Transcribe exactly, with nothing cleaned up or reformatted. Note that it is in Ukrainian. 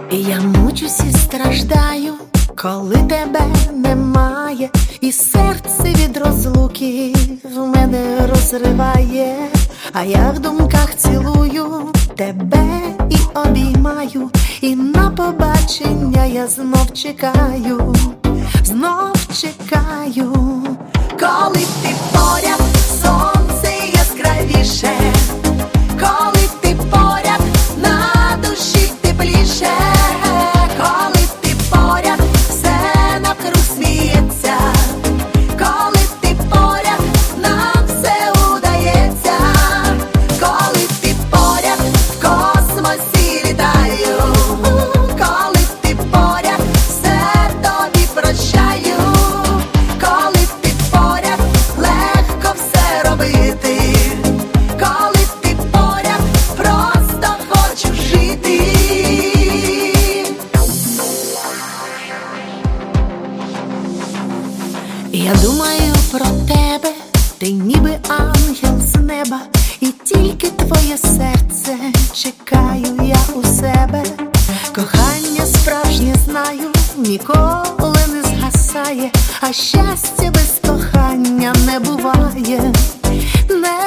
І я мучусь і страждаю, коли тебе немає, і серце від розлуки в мене розриває. А я в думках цілую тебе і обіймаю, і на побачення я знов чекаю, знов чекаю. Коли ти поряд, сонце яскравіше, коли ти поряд, на душі тепліше, коли ти поряд, все навкруг сміється, коли ти поряд, нам все удається, коли ти поряд, в космосі літаю, коли ти поряд, все тобі прощаю, коли ти поряд, легко все робити, коли ти поряд, просто хочу жити. Я думаю про тебе, ти ніби ангел з неба, і тільки твоє серце чекаю я у себе. Кохання справжнє знаю, ніколи не згасає, а щастя без кохання не буває, не